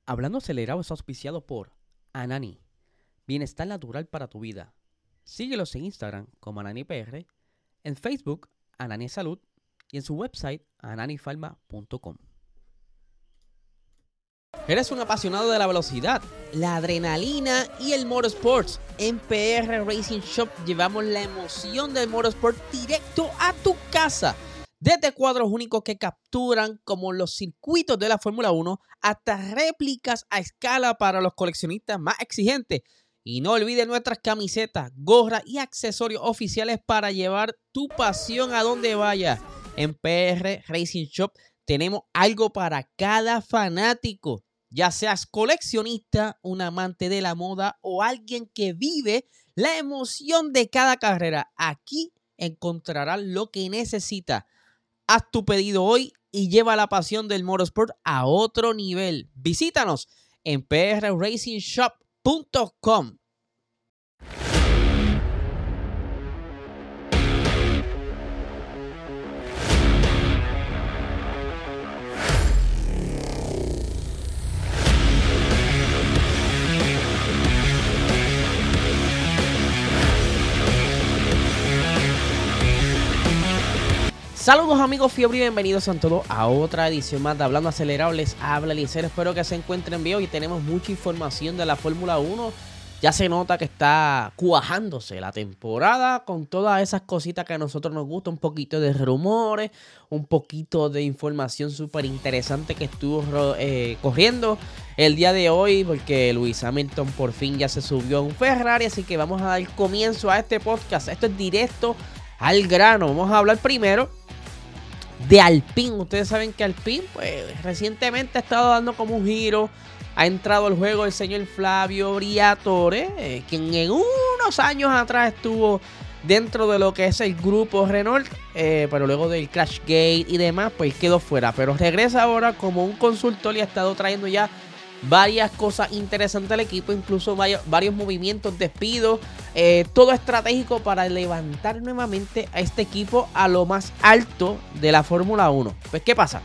Hablando Acelerado es auspiciado por Anani, bienestar natural para tu vida. Síguelos en Instagram como AnaniPR, en Facebook Anani Salud y en su website ananifarma.com. ¿Eres un apasionado de la velocidad, la adrenalina y el motorsports? En PR Racing Shop llevamos la emoción del motorsport directo a tu casa. Desde cuadros únicos que capturan como los circuitos de la Fórmula 1 hasta réplicas a escala para los coleccionistas más exigentes. Y no olvides nuestras camisetas, gorras y accesorios oficiales para llevar tu pasión a donde vayas. En PR Racing Shop tenemos algo para cada fanático. Ya seas coleccionista, un amante de la moda o alguien que vive la emoción de cada carrera, aquí encontrarás lo que necesitas. Haz tu pedido hoy y lleva la pasión del motorsport a otro nivel. Visítanos en prracingshop.com. Saludos amigos fiebre y bienvenidos a todos a otra edición más de Hablando Acelerado. Les habla Eliezer, espero que se encuentren bien. Hoy tenemos mucha información de la Fórmula 1. Ya se nota que está cuajándose la temporada con todas esas cositas que a nosotros nos gusta. Un poquito de rumores, un poquito de información súper interesante que estuvo corriendo el día de hoy, porque Lewis Hamilton por fin ya se subió a un Ferrari. Así que vamos a dar comienzo a este podcast. Esto es directo al grano. Vamos a hablar primero de Alpine. Ustedes saben que Alpine pues recientemente ha estado dando como un giro. Ha entrado al juego el señor Flavio Briatore, quien en unos años atrás estuvo dentro de lo que es el grupo Renault, pero luego del Crashgate y demás pues quedó fuera, pero regresa ahora como un consultor y ha estado trayendo ya varias cosas interesantes al equipo, incluso varios movimientos, despidos, todo estratégico para levantar nuevamente a este equipo a lo más alto de la Fórmula 1. Pues, ¿qué pasa?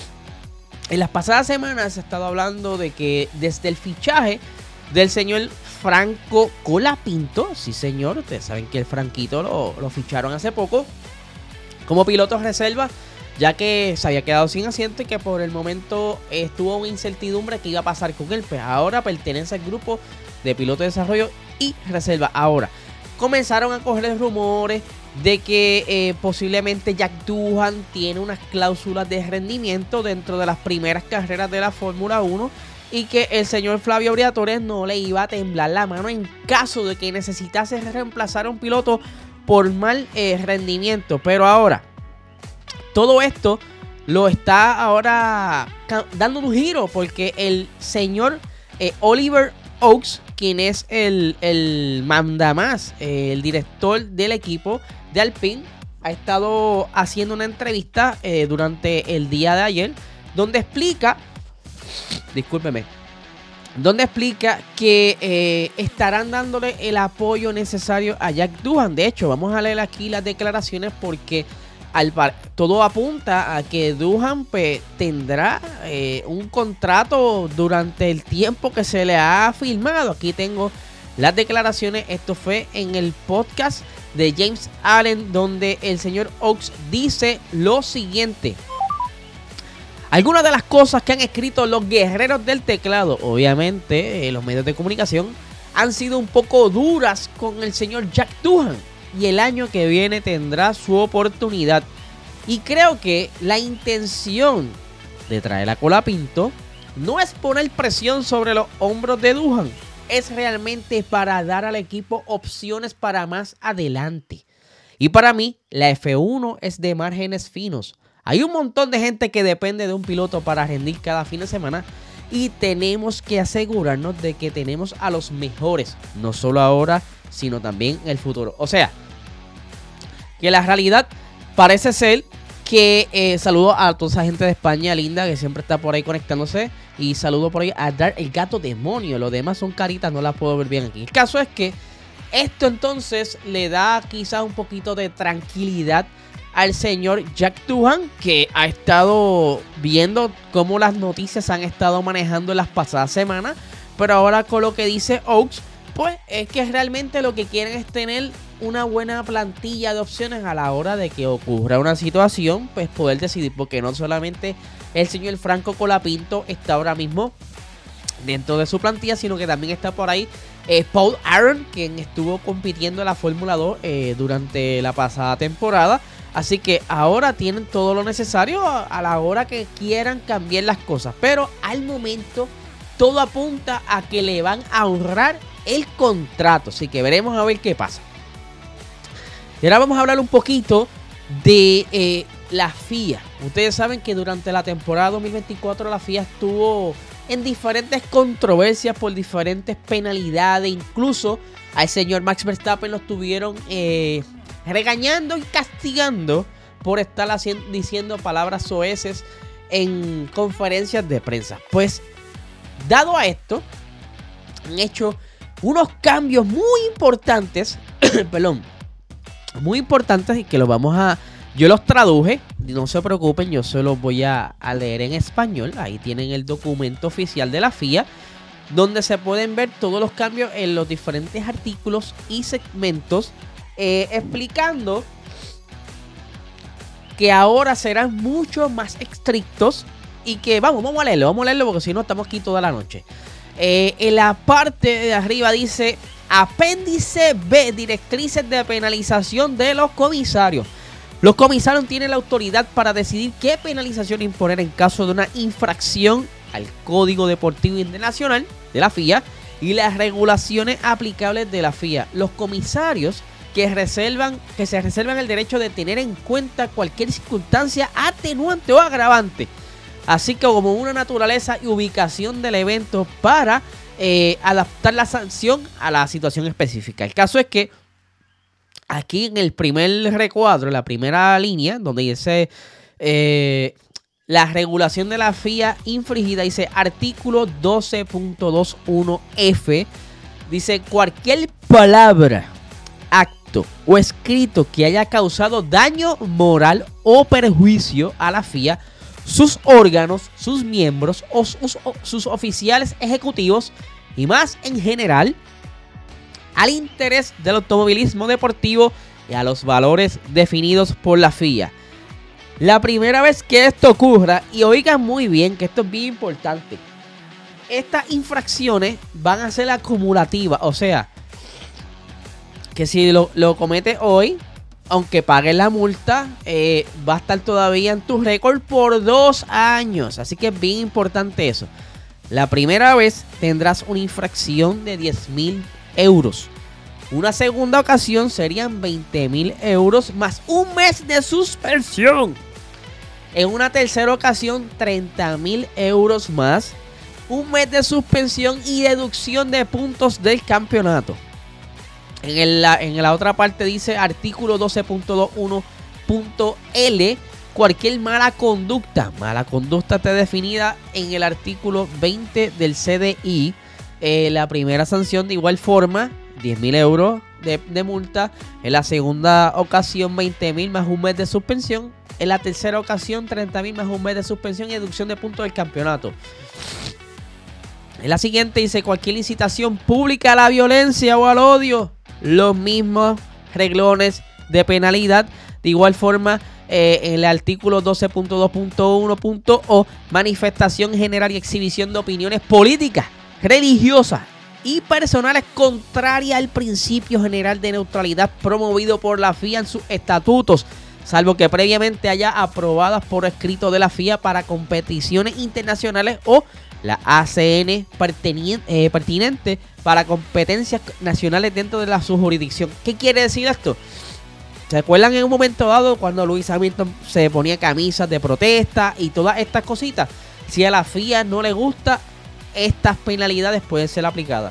En las pasadas semanas se ha estado hablando de que desde el fichaje del señor Franco Colapinto, sí señor, ustedes saben que el Franquito lo ficharon hace poco como piloto reserva, ya que se había quedado sin asiento y que por el momento estuvo una incertidumbre que iba a pasar con él. Pues ahora pertenece al grupo de piloto de desarrollo y reserva. Ahora comenzaron a correr rumores de que posiblemente Jack Doohan tiene unas cláusulas de rendimiento dentro de las primeras carreras de la Fórmula 1 y que el señor Flavio Briatore no le iba a temblar la mano en caso de que necesitase reemplazar a un piloto por mal rendimiento. Pero ahora todo esto lo está ahora dando un giro, porque el señor Oliver Oaks, quien es el mandamás, el director del equipo de Alpine, ha estado haciendo una entrevista durante el día de ayer, donde explica que estarán dándole el apoyo necesario a Jack Doohan. De hecho, vamos a leer aquí las declaraciones porque todo apunta a que Doohan pues, tendrá un contrato durante el tiempo que se le ha firmado. Aquí tengo las declaraciones. Esto fue en el podcast de James Allen, donde el señor Oaks dice lo siguiente: algunas de las cosas que han escrito los guerreros del teclado, obviamente los medios de comunicación, han sido un poco duras con el señor Jack Doohan, y el año que viene tendrá su oportunidad. Y creo que la intención de traer a Colapinto no es poner presión sobre los hombros de Doohan, es realmente para dar al equipo opciones para más adelante. Y para mí, la F1 es de márgenes finos. Hay un montón de gente que depende de un piloto para rendir cada fin de semana, y tenemos que asegurarnos de que tenemos a los mejores, no solo ahora, sino también en el futuro. O sea, que la realidad parece ser que saludo a toda esa gente de España linda que siempre está por ahí conectándose, y saludo por ahí a Dar el Gato Demonio. Los demás son caritas, no las puedo ver bien aquí. El caso es que esto entonces le da quizás un poquito de tranquilidad al señor Jack Doohan, que ha estado viendo cómo las noticias han estado manejando en las pasadas semanas, pero ahora con lo que dice Oaks, pues es que realmente lo que quieren es tener una buena plantilla de opciones a la hora de que ocurra una situación, pues poder decidir, porque no solamente el señor Franco Colapinto está ahora mismo dentro de su plantilla, sino que también está por ahí Paul Aron, quien estuvo compitiendo en la Fórmula 2 durante la pasada temporada. Así que ahora tienen todo lo necesario a la hora que quieran cambiar las cosas. Pero al momento todo apunta a que le van a ahorrar el contrato. Así que veremos a ver qué pasa. Y ahora vamos a hablar un poquito de la FIA. Ustedes saben que durante la temporada 2024 la FIA estuvo en diferentes controversias por diferentes penalidades. Incluso al señor Max Verstappen lo estuvieron regañando y castigando por estar diciendo palabras soeces en conferencias de prensa. Pues, dado a esto, han hecho unos cambios muy importantes, perdón, muy importantes, y que yo los traduje, no se preocupen, yo se los voy a leer en español. Ahí tienen el documento oficial de la FIA, donde se pueden ver todos los cambios en los diferentes artículos y segmentos, explicando que ahora serán mucho más estrictos y que vamos a leerlo porque si no estamos aquí toda la noche. En la parte de arriba dice apéndice B, directrices de penalización de los comisarios. Los comisarios tienen la autoridad para decidir qué penalización imponer en caso de una infracción al Código Deportivo Internacional de la FIA y las regulaciones aplicables de la FIA. Los comisarios que se reservan el derecho de tener en cuenta cualquier circunstancia atenuante o agravante, así que como una naturaleza y ubicación del evento para adaptar la sanción a la situación específica. El caso es que aquí en el primer recuadro, en la primera línea, donde dice la regulación de la FIA infringida, dice artículo 12.21F, dice cualquier palabra, acto o escrito que haya causado daño moral o perjuicio a la FIA, sus órganos, sus miembros o sus oficiales ejecutivos y más en general al interés del automovilismo deportivo y a los valores definidos por la FIA. La primera vez que esto ocurra, y oigan muy bien que esto es bien importante, estas infracciones van a ser acumulativas, o sea, que si lo cometes hoy, aunque pagues la multa, va a estar todavía en tu récord por 2 años. Así que es bien importante eso. La primera vez tendrás una infracción de 10,000 euros. Una segunda ocasión serían 20,000 euros más un mes de suspensión. En una tercera ocasión, 30,000 euros más un mes de suspensión y deducción de puntos del campeonato. En la otra parte dice artículo 12.21.L, cualquier mala conducta. Mala conducta está definida en el artículo 20 del CDI. La primera sanción de igual forma, 10,000 euros de multa. En la segunda ocasión, 20,000 más un mes de suspensión. En la tercera ocasión, 30,000 más un mes de suspensión y deducción de puntos del campeonato. En la siguiente dice cualquier incitación pública a la violencia o al odio. Los mismos reglones de penalidad. De igual forma, en el artículo 12.2.1.O, manifestación general y exhibición de opiniones políticas, religiosas y personales contrarias al principio general de neutralidad promovido por la FIA en sus estatutos, salvo que previamente haya aprobadas por escrito de la FIA para competiciones internacionales o la ACN pertinente para competencias nacionales dentro de su jurisdicción. ¿Qué quiere decir esto? ¿Se acuerdan en un momento dado cuando Lewis Hamilton se ponía camisas de protesta y todas estas cositas? Si a la FIA no le gusta, estas penalidades pueden ser aplicadas.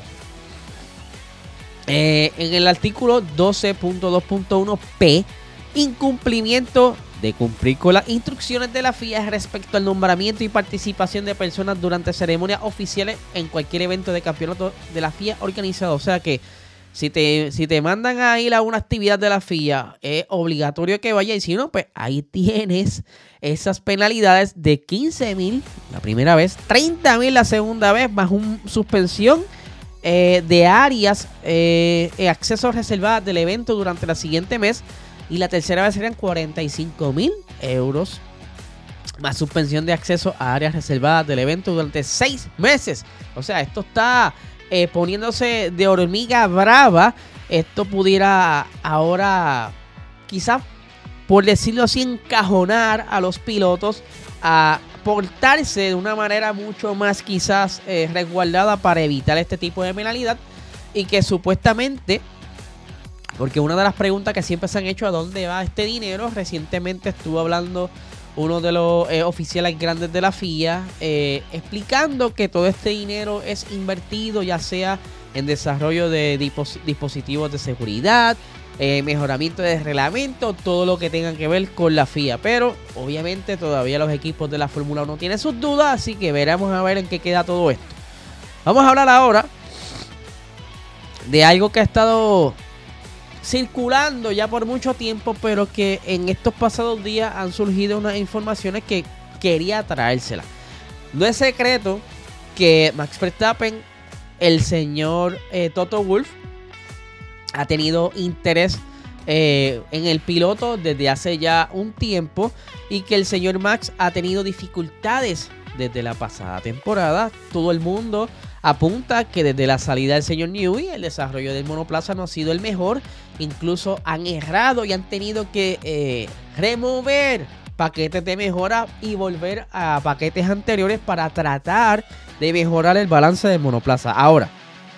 En el artículo 12.2.1p, incumplimiento de cumplir con las instrucciones de la FIA respecto al nombramiento y participación de personas durante ceremonias oficiales en cualquier evento de campeonato de la FIA organizado. O sea que Si te mandan a ir a una actividad de la FIA, es obligatorio que vayas. Y si no, pues ahí tienes esas penalidades de 15,000 la primera vez, 30,000 la segunda vez, más una suspensión de áreas, accesos reservadas del evento durante el siguiente mes. Y la tercera vez serían 45,000 euros, más suspensión de acceso a áreas reservadas del evento durante 6 meses. O sea, esto está poniéndose de hormiga brava. Esto pudiera ahora, quizás, por decirlo así, encajonar a los pilotos a portarse de una manera mucho más quizás resguardada para evitar este tipo de penalidad. Y que supuestamente, porque una de las preguntas que siempre se han hecho, ¿a dónde va este dinero? Recientemente estuvo hablando uno de los oficiales grandes de la FIA, explicando que todo este dinero es invertido ya sea en desarrollo de dispositivos de seguridad, mejoramiento de reglamento, todo lo que tenga que ver con la FIA. Pero obviamente todavía los equipos de la Fórmula 1 tienen sus dudas, así que veremos a ver en qué queda todo esto. Vamos a hablar ahora de algo que ha estado circulando ya por mucho tiempo, pero que en estos pasados días han surgido unas informaciones que quería traérselas. No es secreto que Max Verstappen, el señor Toto Wolff, ha tenido interés en el piloto desde hace ya un tiempo, y que el señor Max ha tenido dificultades desde la pasada temporada. Todo el mundo apunta que desde la salida del señor Newey el desarrollo del monoplaza no ha sido el mejor. Incluso han errado y han tenido que remover paquetes de mejora y volver a paquetes anteriores para tratar de mejorar el balance del monoplaza. Ahora,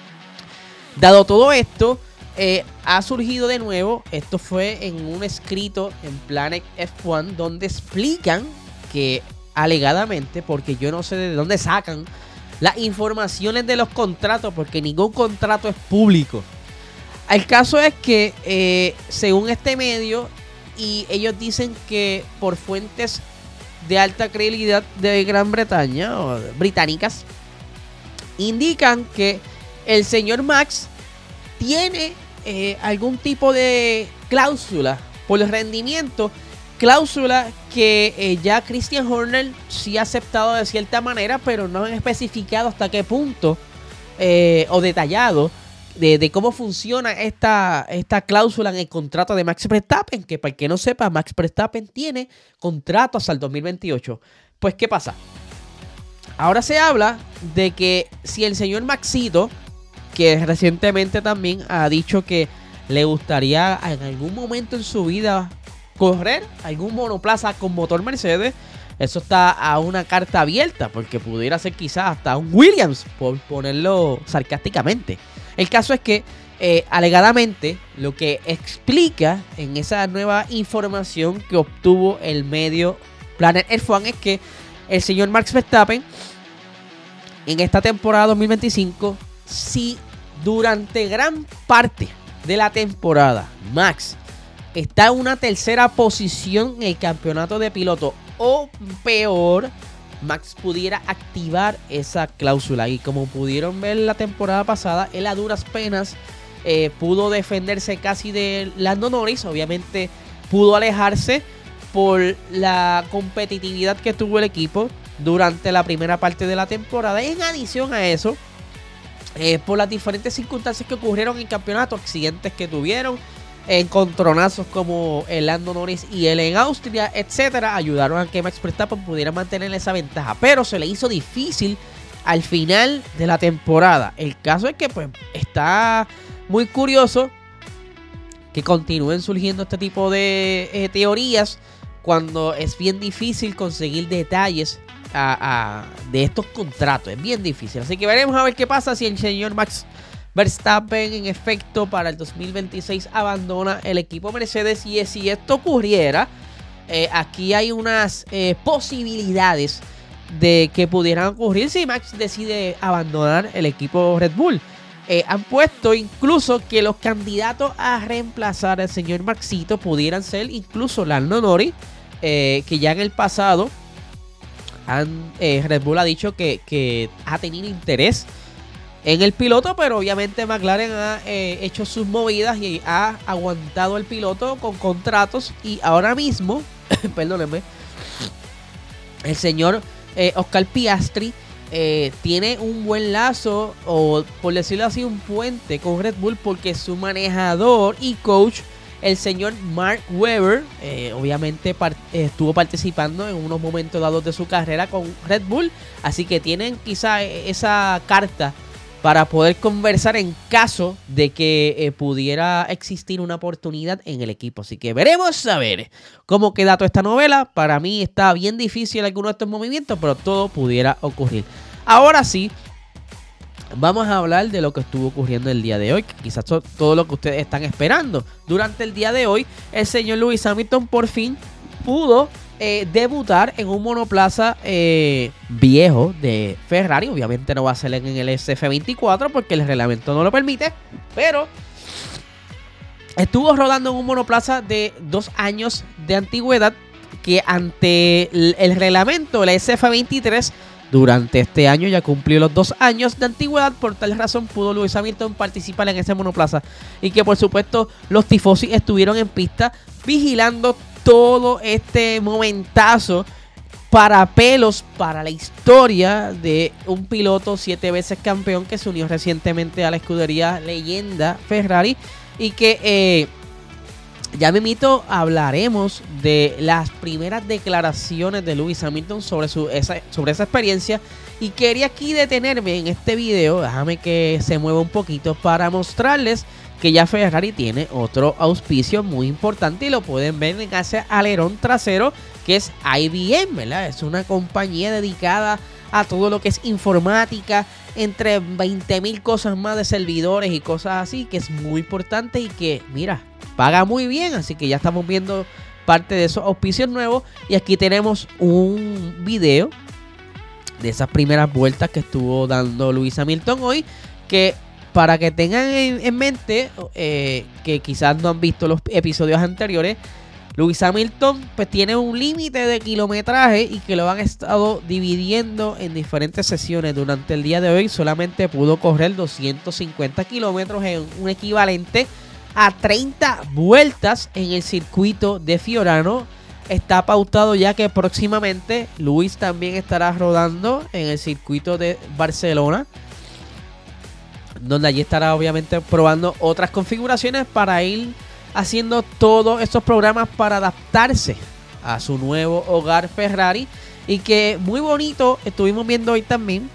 dado todo esto, ha surgido de nuevo, esto fue en un escrito en Planet F1, donde explican que alegadamente, porque yo no sé de dónde sacan las informaciones de los contratos, porque ningún contrato es público. El caso es que, según este medio, y ellos dicen que por fuentes de alta credibilidad de Gran Bretaña o británicas, indican que el señor Max tiene algún tipo de cláusula por el rendimiento, cláusula que ya Christian Horner sí ha aceptado de cierta manera, pero no han especificado hasta qué punto o detallado de cómo funciona esta cláusula en el contrato de Max Verstappen, que para el que no sepa, Max Verstappen tiene contrato hasta el 2028. Pues, ¿qué pasa? Ahora se habla de que si el señor Maxito, que recientemente también ha dicho que le gustaría en algún momento en su vida correr algún monoplaza con motor Mercedes, eso está a una carta abierta, porque pudiera ser quizás hasta un Williams, por ponerlo sarcásticamente. El caso es que, alegadamente, lo que explica en esa nueva información que obtuvo el medio Planet F1 es que el señor Max Verstappen, en esta temporada 2025, si durante gran parte de la temporada Max está en una tercera posición en el campeonato de piloto o peor, Max pudiera activar esa cláusula. Y como pudieron ver la temporada pasada, él a duras penas pudo defenderse casi de Lando Norris. Obviamente pudo alejarse por la competitividad que tuvo el equipo durante la primera parte de la temporada. Y en adición a eso, por las diferentes circunstancias que ocurrieron en el campeonato, accidentes que tuvieron, encontronazos como el Lando Norris y él en Austria, etcétera, ayudaron a que Max Verstappen pudiera mantener esa ventaja, pero se le hizo difícil al final de la temporada. El caso es que pues está muy curioso que continúen surgiendo este tipo de teorías cuando es bien difícil conseguir detalles de estos contratos. Es bien difícil, así que veremos a ver qué pasa si el señor Max Verstappen en efecto para el 2026 abandona el equipo Mercedes. Y si esto ocurriera, aquí hay unas posibilidades de que pudieran ocurrir si Max decide abandonar el equipo Red Bull. Han puesto incluso que los candidatos a reemplazar al señor Maxito pudieran ser incluso Lando Norris, que ya en el pasado Red Bull ha dicho que ha tenido interés en el piloto, pero obviamente McLaren ha hecho sus movidas y ha aguantado el piloto con contratos. Y ahora mismo, perdónenme, el señor Oscar Piastri tiene un buen lazo, o por decirlo así, un puente con Red Bull, porque su manejador y coach, el señor Mark Webber, obviamente estuvo participando en unos momentos dados de su carrera con Red Bull, así que tienen quizá esa carta para poder conversar en caso de que pudiera existir una oportunidad en el equipo. Así que veremos a ver cómo queda toda esta novela. Para mí está bien difícil alguno de estos movimientos, pero todo pudiera ocurrir. Ahora sí, vamos a hablar de lo que estuvo ocurriendo el día de hoy, que quizás todo lo que ustedes están esperando. Durante el día de hoy, el señor Lewis Hamilton por fin pudo debutar en un monoplaza viejo de Ferrari. Obviamente no va a ser en el SF24 porque el reglamento no lo permite, pero estuvo rodando en un monoplaza de 2 años de antigüedad, que ante el reglamento, el SF23, durante este año ya cumplió los 2 años de antigüedad. Por tal razón pudo Lewis Hamilton participar en ese monoplaza, y que por supuesto los tifosi estuvieron en pista vigilando todo este momentazo para pelos para la historia de un piloto 7 veces campeón que se unió recientemente a la escudería leyenda Ferrari, y que ya mismito hablaremos de las primeras declaraciones de Lewis Hamilton sobre esa experiencia. Y quería aquí detenerme en este video, déjame que se mueva un poquito, para mostrarles que ya Ferrari tiene otro auspicio muy importante, y lo pueden ver en ese alerón trasero, que es IBM, ¿verdad? Es una compañía dedicada a todo lo que es informática, entre 20,000 cosas más de servidores y cosas así, que es muy importante y que, mira, paga muy bien. Así que ya estamos viendo parte de esos auspicios nuevos, y aquí tenemos un video de esas primeras vueltas que estuvo dando Lewis Hamilton hoy, que para que tengan en mente que quizás no han visto los episodios anteriores, Lewis Hamilton pues tiene un límite de kilometraje, y que lo han estado dividiendo en diferentes sesiones. Durante el día de hoy solamente pudo correr 250 kilómetros, en un equivalente a 30 vueltas en el circuito de Fiorano. Está pautado ya que próximamente Lewis también estará rodando en el circuito de Barcelona, donde allí estará obviamente probando otras configuraciones para ir haciendo todos estos programas para adaptarse a su nuevo hogar Ferrari. Y que muy bonito, estuvimos viendo hoy también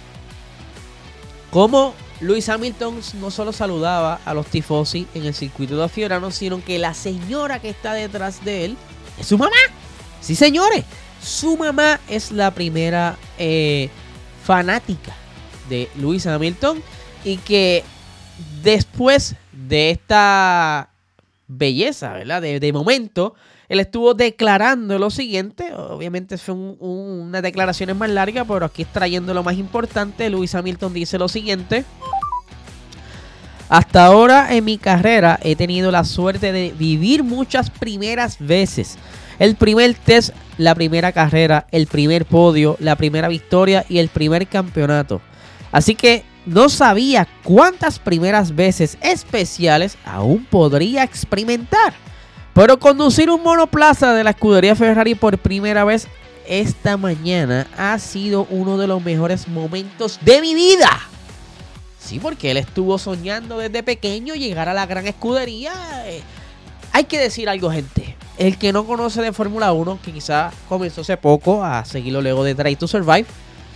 cómo Lewis Hamilton no solo saludaba a los tifosi en el circuito de Fiorano, sino que la señora que está detrás de él es su mamá. Sí, señores, su mamá es la primera fanática de Lewis Hamilton, y que después de esta belleza, ¿verdad? De momento, él estuvo declarando lo siguiente. Obviamente fue unas declaraciones más largas, pero aquí extrayendo lo más importante. Lewis Hamilton dice lo siguiente: hasta ahora en mi carrera he tenido la suerte de vivir muchas primeras veces. El primer test, la primera carrera, el primer podio, la primera victoria y el primer campeonato. Así que no sabía cuántas primeras veces especiales aún podría experimentar. Pero conducir un monoplaza de la escudería Ferrari por primera vez esta mañana ha sido uno de los mejores momentos de mi vida. Sí, porque él estuvo soñando desde pequeño llegar a la gran escudería. Hay que decir algo, gente. El que no conoce de Fórmula 1, que quizás comenzó hace poco a seguirlo luego de Drive to Survive,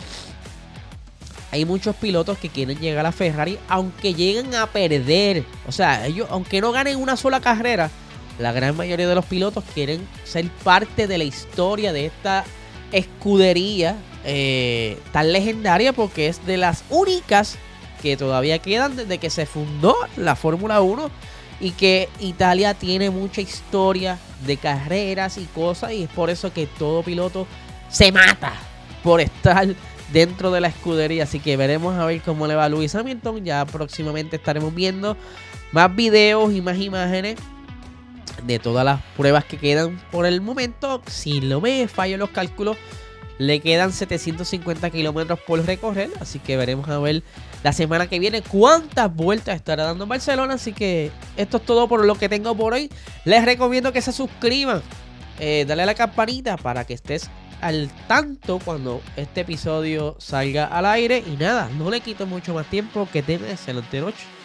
hay muchos pilotos que quieren llegar a Ferrari aunque lleguen a perder. O sea, ellos, aunque no ganen una sola carrera, la gran mayoría de los pilotos quieren ser parte de la historia de esta escudería tan legendaria, porque es de las únicas que todavía quedan desde que se fundó la Fórmula 1, y que Italia tiene mucha historia de carreras y cosas, y es por eso que todo piloto se mata por estar dentro de la escudería. Así que veremos a ver cómo le va a Lewis Hamilton. Ya próximamente estaremos viendo más videos y más imágenes de todas las pruebas que quedan por el momento. Si no me fallo los cálculos, Le quedan 750 kilómetros por recorrer, así que veremos a ver la semana que viene cuántas vueltas estará dando Barcelona. Así que esto es todo por lo que tengo por hoy. Les recomiendo que se suscriban, dale a la campanita para que estés al tanto cuando este episodio salga al aire. Y nada, no le quito mucho más tiempo, que tengan excelente noche.